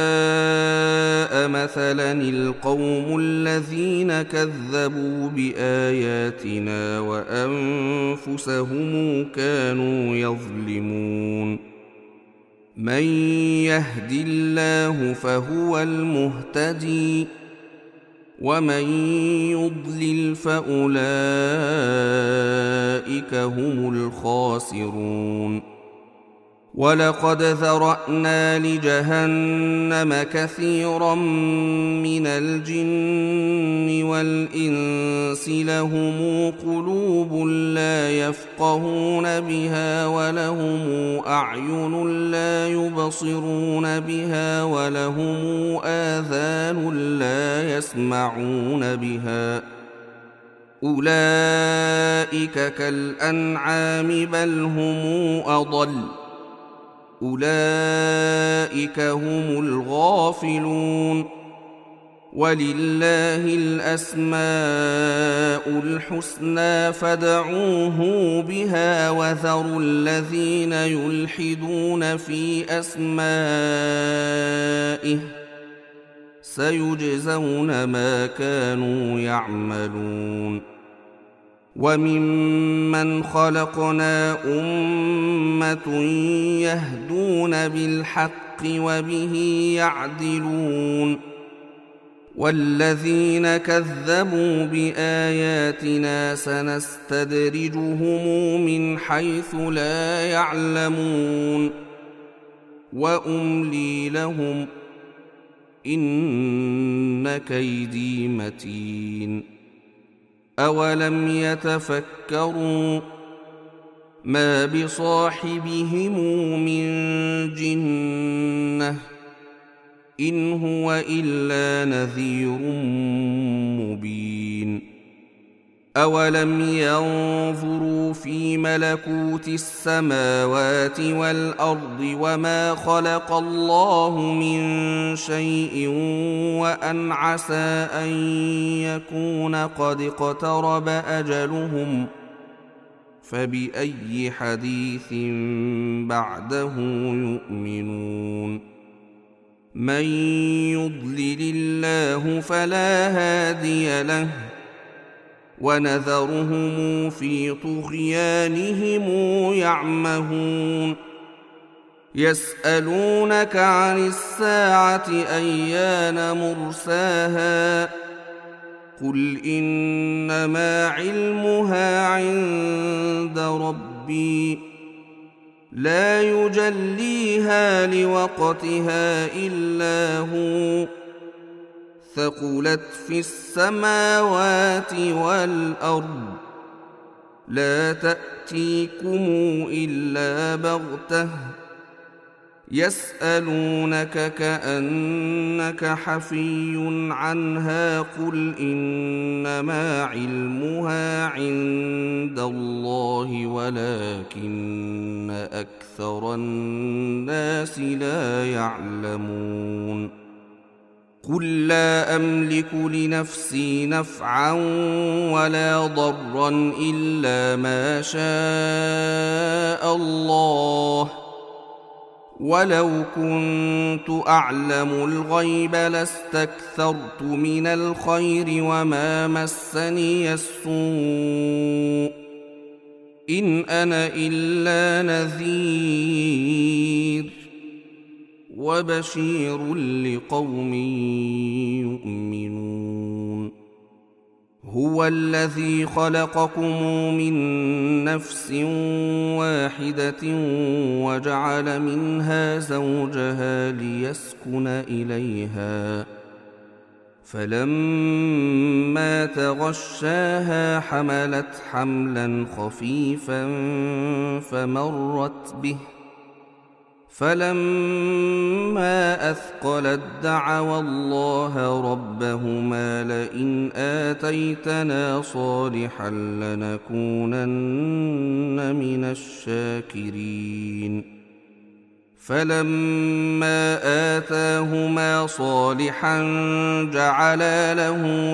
مثلا القوم الذين كذبوا بآياتنا وأنفسهم كانوا يظلمون من يهد الله فهو المهتدي ومن يضلل فأولئك هم الخاسرون ولقد ذرأنا لجهنم كثيرا من الجن والإنس لهم قلوب لا يفقهون بها ولهم أعين لا يبصرون بها ولهم آذان لا يسمعون بها أولئك كالأنعام بل هم أضل أولئك هم الغافلون ولله الأسماء الحسنى فادعوه بها وذروا الذين يلحدون في أسمائه سيجزون ما كانوا يعملون وممن خلقنا أمة يهدون بالحق وبه يعدلون والذين كذبوا بآياتنا سنستدرجهم من حيث لا يعلمون وأملي لهم إن كيدي متين أولم يتفكروا ما بصاحبهم من جنة إن هو إلا نذير مبين أولم ينظروا في ملكوت السماوات والأرض وما خلق الله من شيء وأن عسى أن يكون قد اقترب أجلهم فبأي حديث بعده يؤمنون من يضلل الله فلا هادي له ونذرهم في طغيانهم يعمهون يسألونك عن الساعة أيان مرساها قل إنما علمها عند ربي لا يجليها لوقتها إلا هو ثقلت في السماوات والأرض لا تأتيكم إلا بغتة يسألونك كأنك حفي عنها قل إنما علمها عند الله ولكن أكثر الناس لا يعلمون قل لا أملك لنفسي نفعا ولا ضرا إلا ما شاء الله ولو كنت أعلم الغيب لاستكثرت من الخير وما مسني السوء إن أنا إلا نذير وبشير لقوم يؤمنون هو الذي خلقكم من نفس واحدة وجعل منها زوجها ليسكن إليها فلما تغشاها حملت حملا خفيفا فمرت به فلما أثقلت دعوا الله ربهما لئن آتيتنا صالحا لنكونن من الشاكرين فلما آتاهما صالحا جعلا له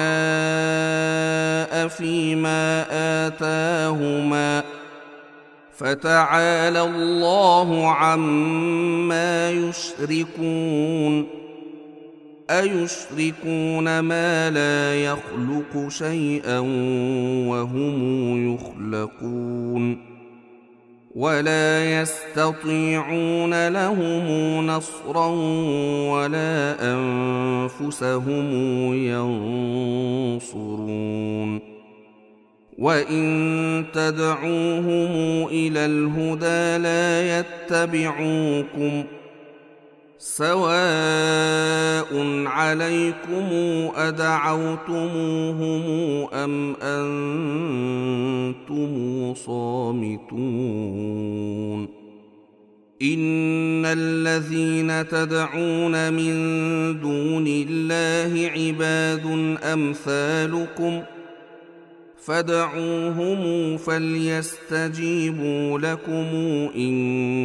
شركاء فيما آتاهما فتعالى الله عما يشركون أيشركون ما لا يخلق شيئا وهم يخلقون ولا يستطيعون لهم نصرا ولا أنفسهم ينصرون وإن تدعوهم إلى الهدى لا يتبعوكم سواء عليكم أدعوتموهم أم أنتم صامتون إن الذين تدعون من دون الله عباد أمثالكم فادعوهم فليستجيبوا لكم إن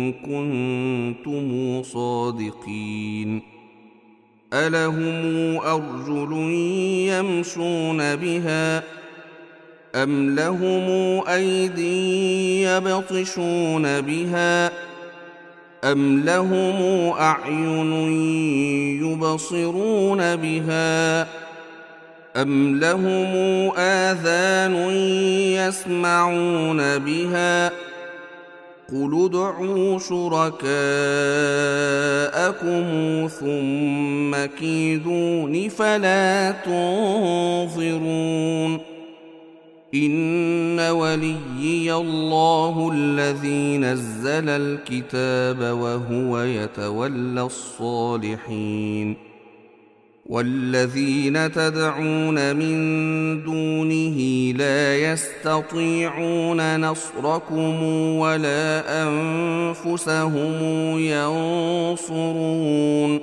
كنتم صادقين ألهم أرجل يمشون بها أم لهم أيدي يبطشون بها أم لهم أعين يبصرون بها أم لهم آذان يسمعون بها قل ادعوا شركاءكم ثم كيدون فلا تنظرون إن وليي الله الذي نزل الكتاب وهو يتولى الصالحين والذين تدعون من دونه لا يستطيعون نصركم ولا أنفسهم ينصرون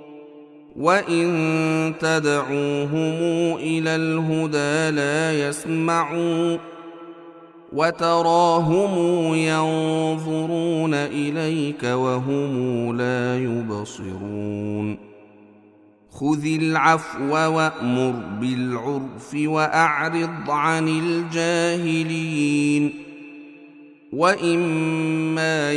وإن تدعوهم إلى الهدى لا يسمعون وتراهم ينظرون إليك وهم لا يبصرون خذ العفو وأمر بالعرف وأعرض عن الجاهلين وإما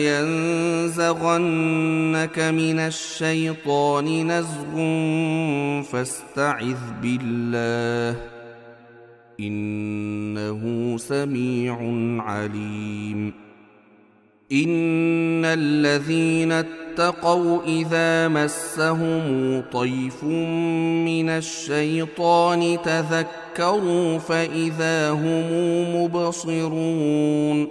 ينزغنك من الشيطان نزغ فاستعذ بالله إنه سميع عليم إن الذين اتقوا إذا مسهم طيف من الشيطان تذكروا فإذا هم مبصرون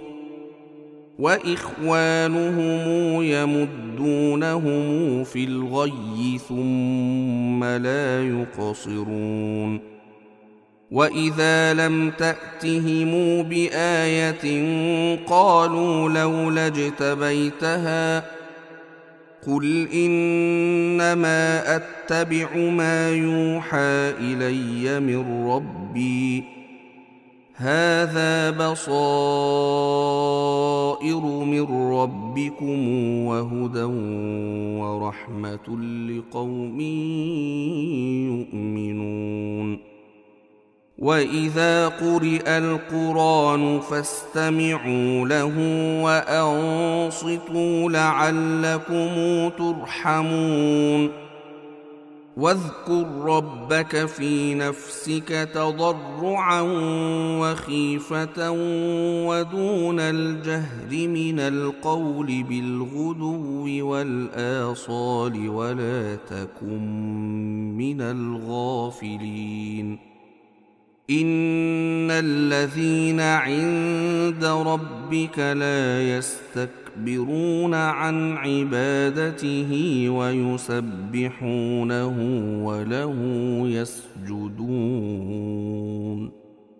وإخوانهم يمدونهم في الغي ثم لا يقصرون وإذا لم تأتهم بآية قالوا لولا اجتبيتها قل إنما أتبع ما يوحى إلي من ربي هذا بصائر من ربكم وهدى ورحمة لقوم يؤمنون وإذا قرئ القرآن فاستمعوا له وأنصتوا لعلكم ترحمون واذكر ربك في نفسك تضرعا وخيفة ودون الجهر من القول بالغدو والآصال ولا تكن من الغافلين إن الذين عند ربك لا يستكبرون عن عبادته ويسبحونه وله يسجدون